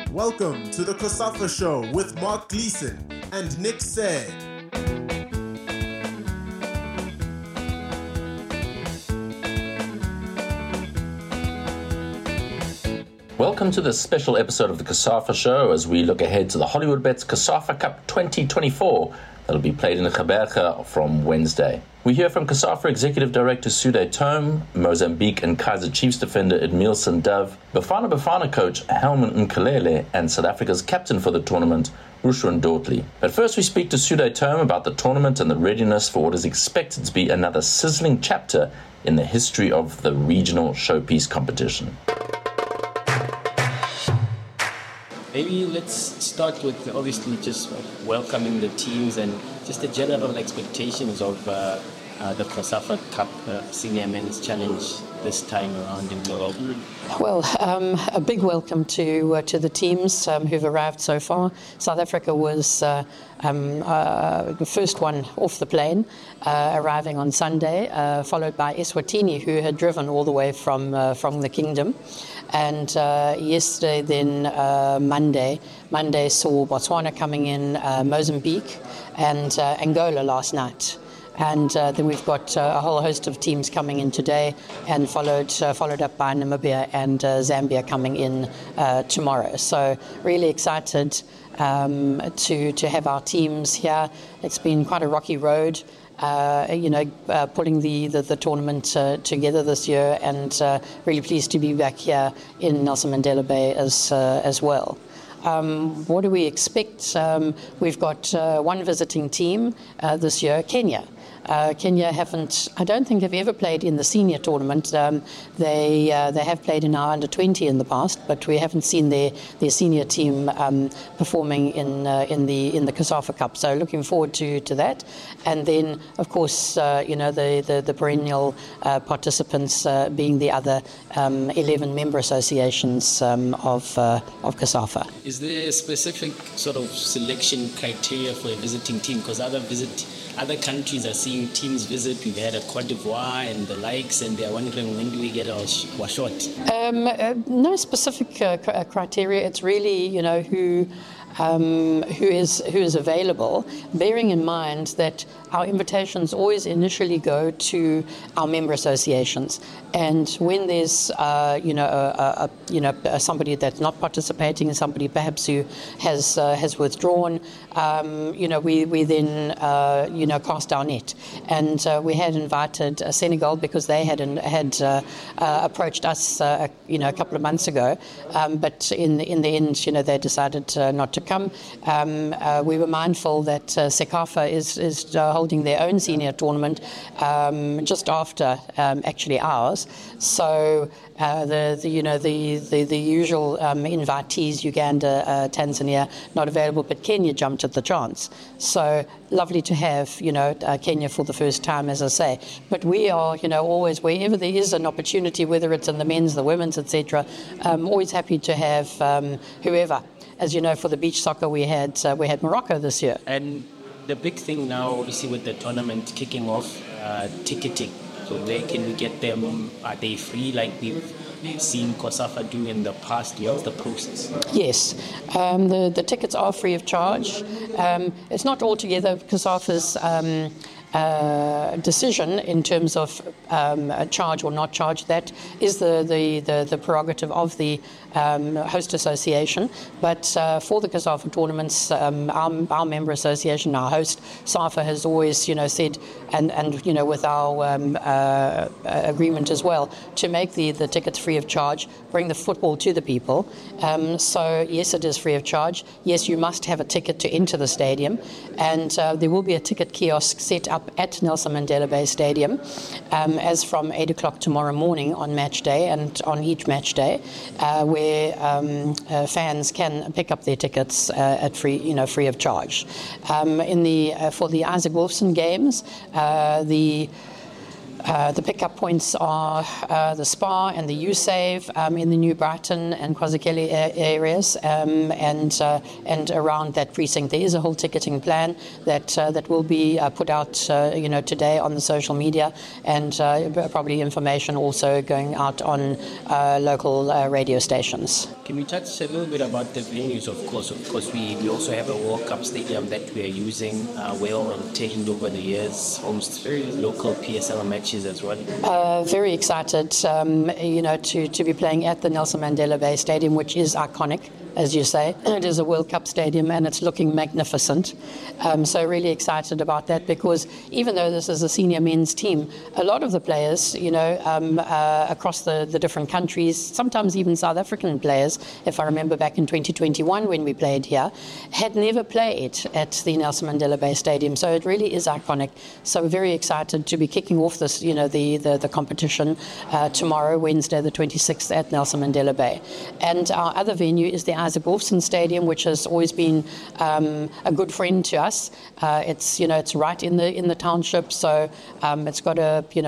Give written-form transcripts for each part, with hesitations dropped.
Welcome to the COSAFA Show with Mark Gleeson and Nick Said. Welcome to this special episode of the COSAFA Show as we look ahead to the Hollywoodbets COSAFA Cup 2024 that'll be played in Gqeberha from Wednesday. We hear from COSAFA Executive Director Suday Thome, Mozambique and Kaizer Chiefs defender Edmilson Dove, Bafana coach Helman Nkulele, and South Africa's captain for the tournament, Rushwan Dortley. But first we speak to Suday Thome about the tournament and the readiness for what is expected to be another sizzling chapter in the history of the regional showpiece competition. Maybe let's start with obviously just welcoming the teams and just the general expectations of the COSAFA Cup Senior Men's Challenge this time around in the world. Well, a big welcome to the teams who've arrived so far. South Africa was the first one off the plane, arriving on Sunday, followed by Eswatini, who had driven all the way from the Kingdom. And yesterday, then Monday saw Botswana coming in, Mozambique, and Angola last night. And then we've got a whole host of teams coming in today, and followed up by Namibia and Zambia coming in tomorrow. So really excited to have our teams here. It's been quite a rocky road. Pulling the tournament together this year, and really pleased to be back here in Nelson Mandela Bay as well. What do we expect? We've got one visiting team this year, Kenya. Kenya I don't think have ever played in the senior tournament. They have played in our under-20 in the past, but we haven't seen their senior team performing in the COSAFA Cup. So looking forward to that. And then, of course, the perennial participants being the other 11 member associations of COSAFA. Is there a specific sort of selection criteria for a visiting team? Because other countries are seeing teams visit. We've had a Cote d'Ivoire and the likes, and they're wondering, when do we get our shot? No specific criteria. It's really, who is available, bearing in mind that our invitations always initially go to our member associations, and when there's somebody that's not participating and somebody perhaps who has withdrawn, we then cast our net, and we had invited Senegal because they had approached us a couple of months ago, but in the end they decided not to come. We were mindful that CECAFA is holding their own senior tournament just after actually ours. So the usual invitees, Uganda, Tanzania, not available, but Kenya jumped at the chance. So lovely to have Kenya for the first time, as I say. But we are always, wherever there is an opportunity, whether it's in the men's, the women's, etc., always happy to have whoever. As you know, for the beach soccer, we had Morocco this year. And the big thing now, obviously, with the tournament kicking off, ticketing. So where can we get them? Are they free like we've seen COSAFA do in the past? What's the process? Yes, the tickets are free of charge. It's not altogether COSAFA's decision in terms of charge or not charge. That is the prerogative of the host association. But for the COSAFA tournaments, our member association, our host, SAFA, has always said, and with our agreement as well, to make the tickets free of charge, bring the football to the people. So yes, it is free of charge. Yes, you must have a ticket to enter the stadium, and there will be a ticket kiosk set up at Nelson Mandela Bay Stadium as from 8 o'clock tomorrow morning on match day, and on each match day, where fans can pick up their tickets at free of charge. For the Isaac Wolfson games, The pickup points are the Spa and the U-Save in the New Brighton and Kwazikele areas, and around that precinct. There is a whole ticketing plan that will be put out, today on the social media, and probably information also going out on local radio stations. Can we touch a little bit about the venues? Of course, we also have a World Cup stadium that we are using, well maintained over the years, hosts very local PSL matches as well. Very excited, to be playing at the Nelson Mandela Bay Stadium, which is iconic, as you say. It is a World Cup stadium and it's looking magnificent. So really excited about that, because even though this is a senior men's team, a lot of the players, across the different countries, sometimes even South African players, if I remember back in 2021 when we played here, had never played at the Nelson Mandela Bay Stadium. So it really is iconic. So very excited to be kicking off this, the competition tomorrow, Wednesday the 26th at Nelson Mandela Bay. And our other venue is the Isaac Wolfson Stadium, which has always been a good friend to us. It's right in the township, so it's got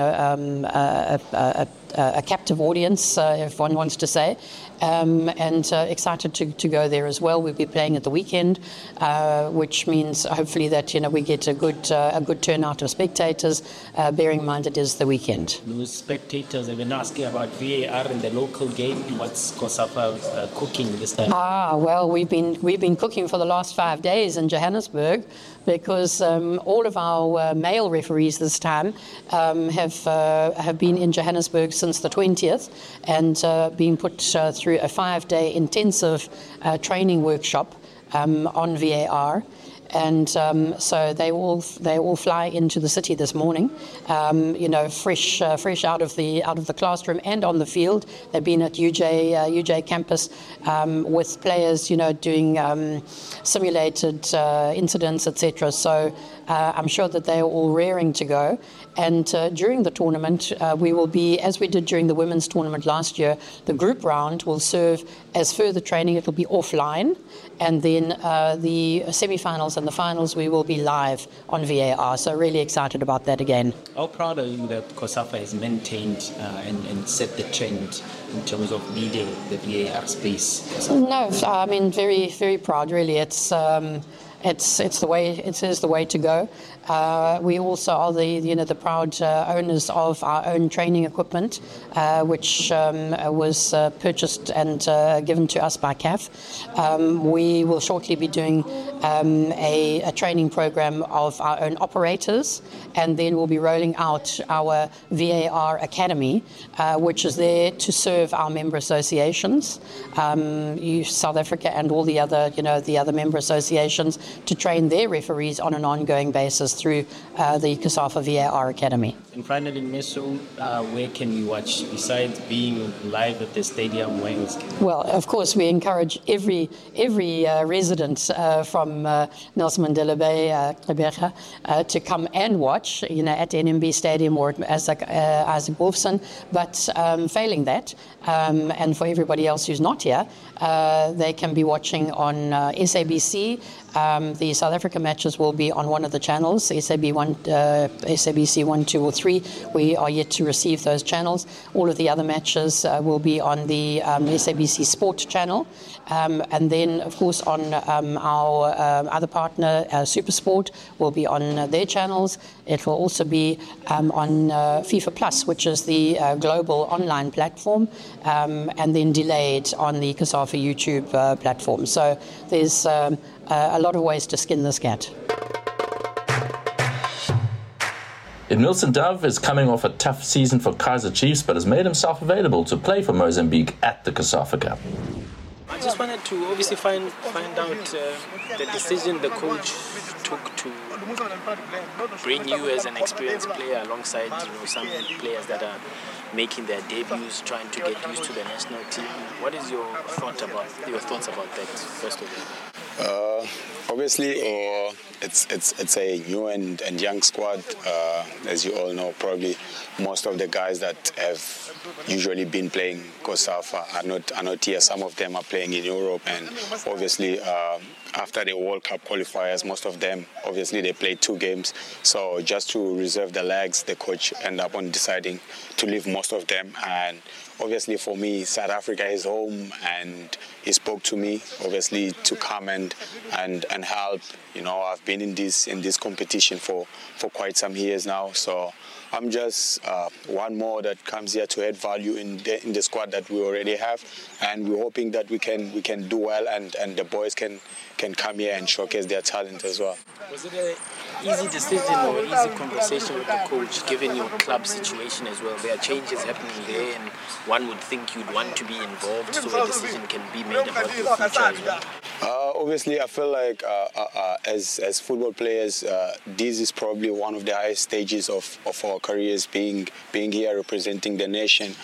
a captive audience, if one wants to say, and excited to go there as well. We'll be playing at the weekend, which means hopefully that we get a good turnout of spectators. Bearing in mind it is the weekend. Those spectators have been asking about VAR in the local game. What's COSAFA cooking this time? Well, we've been cooking for the last 5 days in Johannesburg, because all of our male referees this time have been in Johannesburg since the 20th, and being put through a 5-day intensive training workshop on VAR. And so they all fly into the city this morning, fresh out of the classroom and on the field. They've been at UJ campus with players, doing simulated incidents, etc. So I'm sure that they are all raring to go. And during the tournament, we will be, as we did during the women's tournament last year, the group round will serve as further training. It will be offline, and then the semi-finals and the finals we will be live on VAR. So really excited about that again. How proud are you that COSAFA has maintained and set the trend in terms of leading the VAR space? No, I mean very, very proud. Really, it's the way. It is the way to go. We also are the proud owners of our own training equipment, which was purchased and given to us by CAF. We will shortly be doing a training program of our own operators, and then we'll be rolling out our VAR Academy, which is there to serve our member associations, South Africa and all the other member associations, to train their referees on an ongoing basis through the COSAFA VAR Academy. And finally, Meso, where can we watch besides being live at the stadium? Well, of course, we encourage every resident from Nelson Mandela Bay, Gqeberha, to come and watch, at NMB Stadium or at Isaac Wolfson. But failing that, and for everybody else who's not here, they can be watching on SABC. The South Africa matches will be on one of the channels, SABC 1, 2 or 3. We are yet to receive those channels. All of the other matches will be on the SABC Sport channel. And then, of course, on our other partner, SuperSport, will be on their channels. It will also be on FIFA Plus, which is the global online platform, and then delayed on the COSAFA YouTube platform. So there's a lot of ways to skin this cat. Emilson Dove is coming off a tough season for Kaizer Chiefs, but has made himself available to play for Mozambique at the COSAFA Cup. I just wanted to obviously find out the decision the coach took to bring you as an experienced player alongside some players that are making their debuts, trying to get used to the national team. What is your thoughts about that, first of all? Obviously, it's a new and young squad. As you all know, probably most of the guys that have usually been playing COSAFA are not here. Some of them are playing in Europe, and obviously after the World Cup qualifiers, most of them obviously they played 2 games. So just to reserve the legs, the coach ended up on deciding to leave most of them. And obviously for me, South Africa is home, and he spoke to me obviously to come and help. You know, I've been in this competition for quite some years now, so I'm just one more that comes here to add value in the squad that we already have, and we're hoping that we can do well, and the boys can come here and showcase their talent as well. Was it an easy decision or easy conversation with the coach, given your club situation as well? There are changes happening there, and one would think you'd want to be involved so a decision can be made about your future as well. Obviously, I feel like as football players, this is probably one of the highest stages of our careers, being here representing the nation.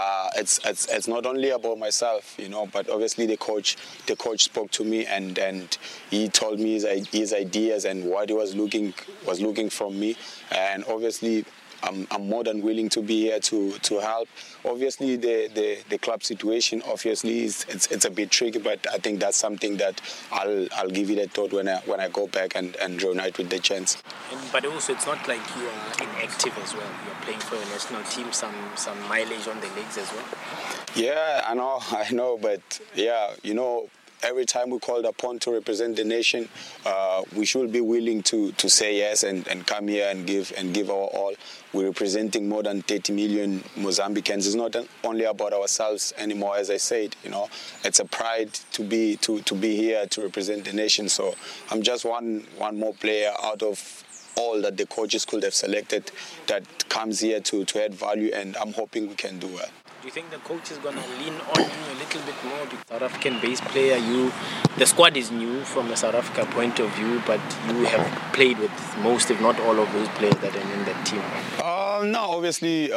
It's not only about myself, you know, but obviously the coach spoke to me and he told me his ideas and what he was looking from me, and obviously I'm more than willing to be here to help. Obviously, the club situation obviously it's a bit tricky, but I think that's something that I'll give it a thought when I go back and reunite with the gents. But also, it's not like you are inactive as well. You're playing for a national team, some mileage on the legs as well. Yeah, I know, but yeah, you know, every time we're called upon to represent the nation, we should be willing to say yes and come here and give our all. We're representing more than 30 million Mozambicans. It's not only about ourselves anymore, as I said. You know, it's a pride to be here to represent the nation. So I'm just one more player out of all that the coaches could have selected that comes here to add value, and I'm hoping we can do well. Do you think the coach is going to lean on you a little bit more? South African-based player, the squad is new from a South Africa point of view, but you have played with most, if not all, of those players that are in that team. No, obviously,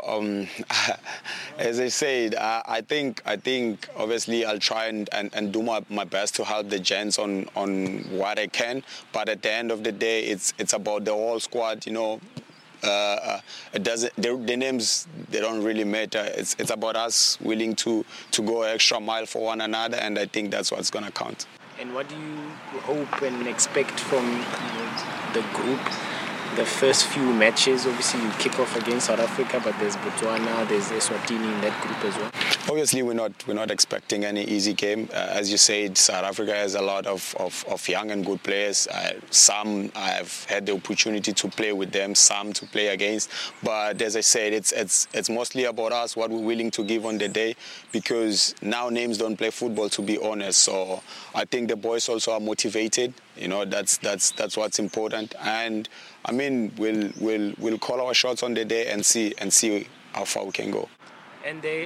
as I said, I think obviously I'll try and do my best to help the gents on what I can. But at the end of the day, it's about the whole squad, you know. It doesn't. The names, they don't really matter. It's about us willing to go an extra mile for one another, and I think that's what's going to count. And what do you hope and expect from the group? The first few matches, obviously you kick off against South Africa, but there's Botswana, there's Eswatini in that group as well. Obviously, we're not expecting any easy game. As you said, South Africa has a lot of young and good players. Some I've had the opportunity to play with them, some to play against. But as I said, it's mostly about us, what we're willing to give on the day, because now names don't play football, to be honest. So I think the boys also are motivated. You know, that's what's important. And I mean, we'll call our shots on the day and see how far we can go. And the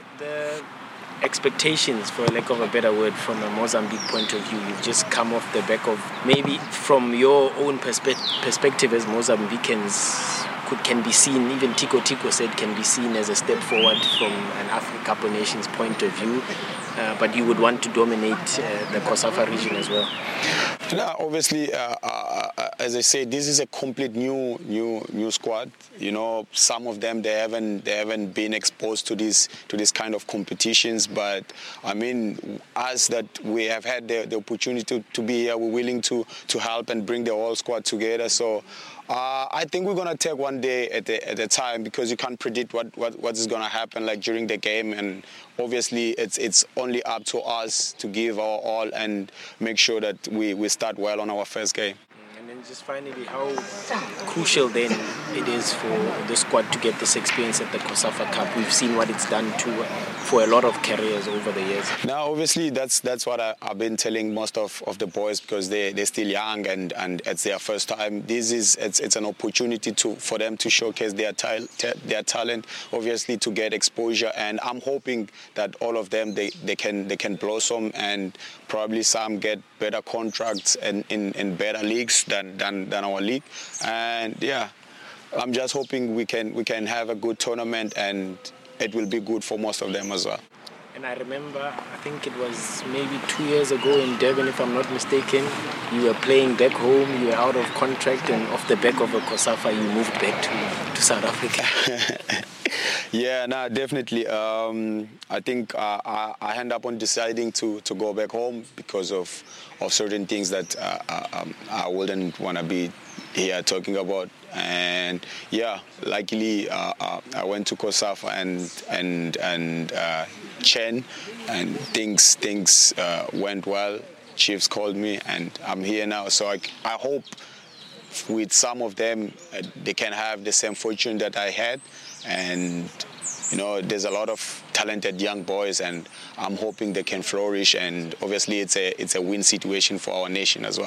expectations, for lack of a better word, from a Mozambique point of view, you've just come off the back of, maybe from your own perspective as Mozambicans, can be seen, even Tico said, can be seen as a step forward from an African Cup of Nations point of view. But you would want to dominate the COSAFA region as well. Yeah, obviously, as I say, this is a complete new squad. You know, some of them they haven't been exposed to this kind of competitions. But I mean, us that we have had the opportunity to be here, we're willing to help and bring the whole squad together. So I think we're gonna take one day at a time, because you can't predict what is gonna happen like during the game, and obviously it's only up to us to give our all and make sure that we start well on our first game. And then just finally, how crucial then it is for the squad to get this experience at the COSAFA Cup. We've seen what it's done for a lot of careers over the years. Now, obviously, that's what I've been telling most of the boys, because they're still young and it's their first time. It's an opportunity for them to showcase their talent, obviously to get exposure. And I'm hoping that all of them they can blossom, and probably some get better contracts and in better leagues than our league. And yeah, I'm just hoping we can have a good tournament, and it will be good for most of them as well. And I remember, I think it was maybe 2 years ago in Durban, if I'm not mistaken, you were playing back home, you were out of contract, and off the back of a COSAFA, you moved back to South Africa. Yeah, no, definitely. I think I end up on deciding to go back home because of certain things that I wouldn't want to be here talking about. And yeah, luckily I went to COSAFA and Chen, and things went well. Chiefs called me, and I'm here now. So I hope with some of them they can have the same fortune that I had. And you know, there's a lot of talented young boys, and I'm hoping they can flourish. And obviously, it's a win situation for our nation as well.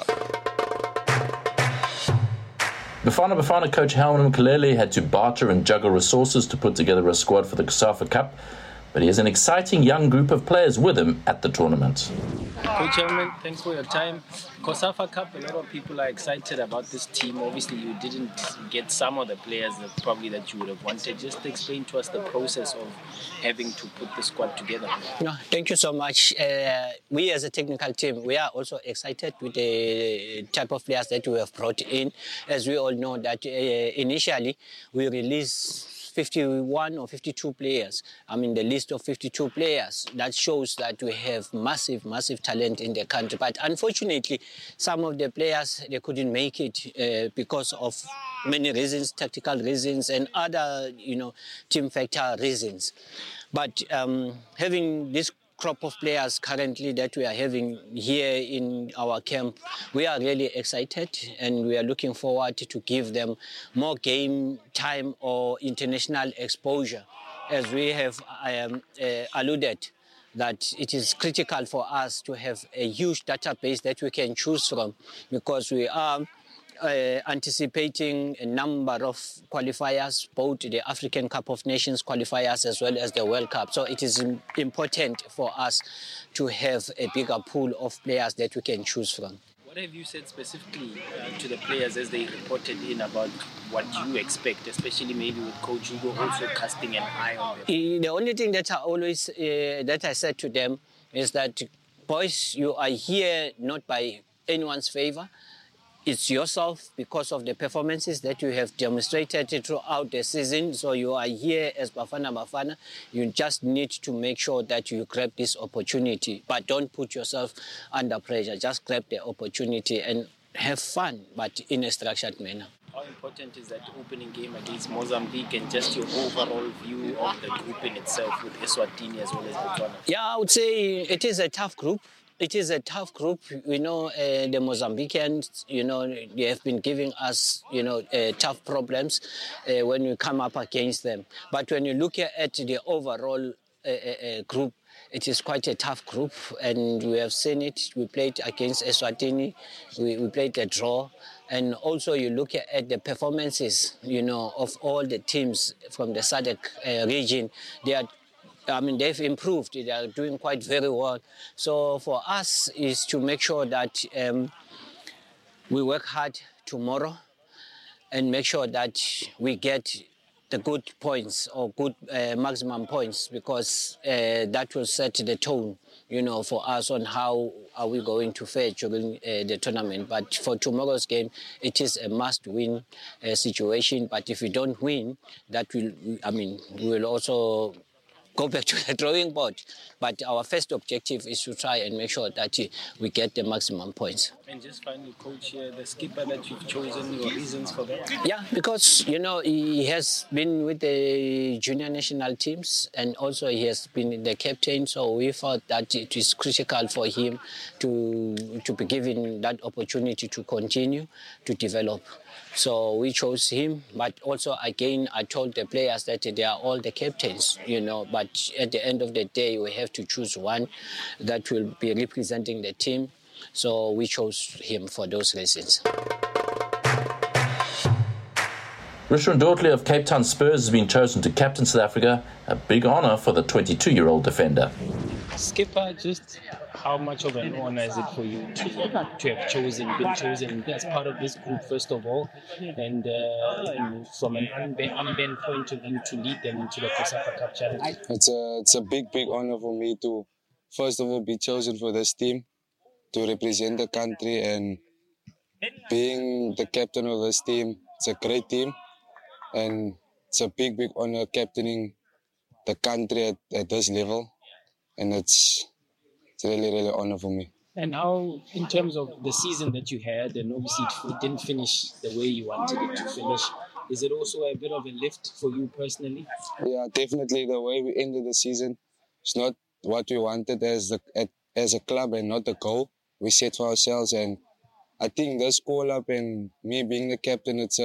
Bafana coach Helman Mkalele had to barter and juggle resources to put together a squad for the COSAFA Cup, but he has an exciting young group of players with him at the tournament. Coach Helman, thanks for your time. COSAFA Cup, a lot of people are excited about this team. Obviously, you didn't get some of the players that you would have wanted. Just explain to us the process of having to put the squad together. No, thank you so much. We as a technical team, we are also excited with the type of players that we have brought in. As we all know that initially we released 51 or 52 players. I mean, the list of 52 players, that shows that we have massive talent in the country. But unfortunately, some of the players, they couldn't make it because of many reasons, tactical reasons and other, team factor reasons. But having this crop of players currently that we are having here in our camp, we are really excited, and we are looking forward to give them more game time or international exposure. As we have alluded, that it is critical for us to have a huge database that we can choose from, because we are anticipating a number of qualifiers, both the African Cup of Nations qualifiers as well as the World Cup. So it is important for us to have a bigger pool of players that we can choose from. What have you said specifically to the players as they reported in about what you expect, especially maybe with Coach Hugo also casting an eye on them? The only thing that I said to them is that, boys, you are here not by anyone's favor. It's yourself because of the performances that you have demonstrated throughout the season. So you are here as Bafana. You just need to make sure that you grab this opportunity. But don't put yourself under pressure. Just grab the opportunity and have fun, but in a structured manner. How important is that opening game against Mozambique, and just your overall view of the group in itself with Eswatini as well as Botswana? Yeah, I would say it is a tough group. It is a tough group. The Mozambicans, they have been giving us, tough problems when we come up against them. But when you look at the overall group, it is quite a tough group, and we have seen it. We played against Eswatini. We played a draw. And also you look at the performances, of all the teams from the SADC region. They've improved. They are doing quite very well. So for us is to make sure that we work hard tomorrow and make sure that we get the good points or good maximum points, because that will set the tone, for us on how are we going to fare during the tournament. But for tomorrow's game, it is a must-win situation. But if we don't win, we will also go back to the drawing board. But our first objective is to try and make sure that we get the maximum points. And just finally, Coach, the skipper that you've chosen, your reasons for that? Yeah, because, he has been with the junior national teams, and also he has been the captain. So we thought that it is critical for him to be given that opportunity to continue to develop. So we chose him, but also again I told the players that they are all the captains, but at the end of the day we have to choose one that will be representing the team. So we chose him for those reasons. Richard Dortley of Cape Town Spurs has been chosen to captain South Africa, a big honour for the 22-year-old defender. Skipper, just how much of an honor is it for you to have been chosen as part of this group, first of all, and from an unbent point of view to lead them into the COSAFA Cup Challenge? It's a big honor for me to, first of all, be chosen for this team, to represent the country, and being the captain of this team. It's a great team, and it's a big honor captaining the country at this level. And it's really honor for me. And how, in terms of the season that you had, and obviously it didn't finish the way you wanted it to finish, is it also a bit of a lift for you personally? Yeah, definitely. The way we ended the season, it's not what we wanted as a club and not the goal we set for ourselves. And I think this call-up and me being the captain, it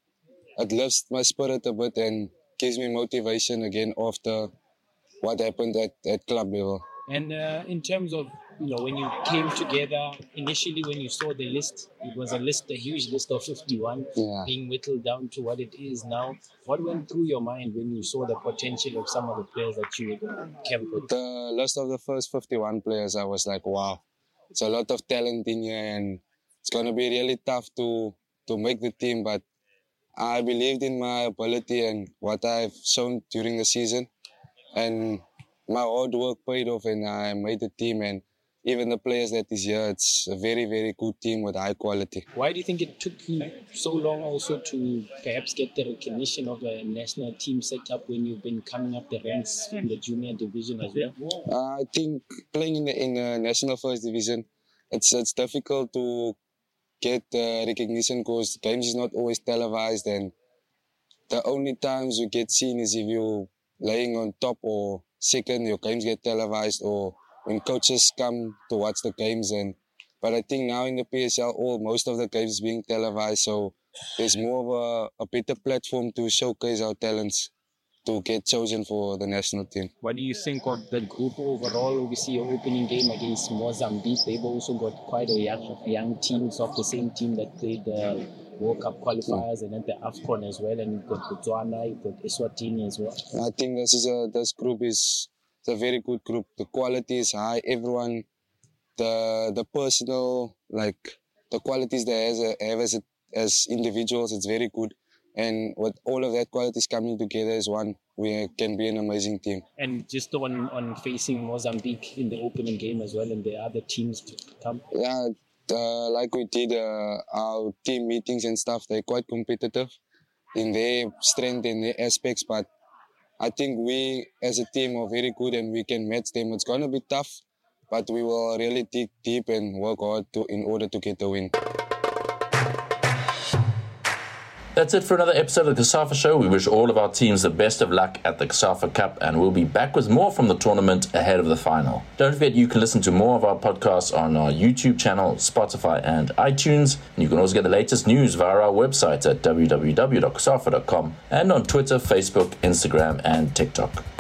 lifts my spirit a bit and gives me motivation again after what happened at club level. And in terms of, when you came together, initially when you saw the list, it was a huge list of 51, being whittled down to what it is now. What went through your mind when you saw the potential of some of the players that you were going to camp with? The list of the first 51 players, I was like, wow, it's a lot of talent in here, and it's going to be really tough to make the team, but I believed in my ability and what I've shown during the season. And my hard work paid off, and I made the team. And even the players that is here, it's a very, very good team with high quality. Why do you think it took you so long also to perhaps get the recognition of a national team set up when you've been coming up the ranks in the junior division as well? I think playing in the national first division, it's difficult to get recognition because games is not always televised, and the only times you get seen is if you're laying on top or second, your games get televised, or when coaches come to watch the games. But I think now in the PSL, most of the games being televised, so there's more of a better platform to showcase our talents to get chosen for the national team. What do you think of the group overall? Obviously, your opening game against Mozambique, they've also got quite a young teams of the same team that played the World Cup qualifiers and at the AFCON as well, and you've got Botswana, you've got Eswatini as well. I think this group is a very good group. The quality is high. Everyone, the personal, the qualities they have as individuals, it's very good. And with all of that qualities coming together as one, we can be an amazing team. And just on facing Mozambique in the opening game as well, and the other teams to come. Yeah. Like we did our team meetings and stuff, they're quite competitive in their strength and their aspects, but I think we as a team are very good and we can match them. It's going to be tough, but we will really dig deep and work hard in order to get the win. That's it for another episode of the COSAFA Show. We wish all of our teams the best of luck at the COSAFA Cup, and we'll be back with more from the tournament ahead of the final. Don't forget you can listen to more of our podcasts on our YouTube channel, Spotify and iTunes. And you can also get the latest news via our website at www.cosafa.com and on Twitter, Facebook, Instagram and TikTok.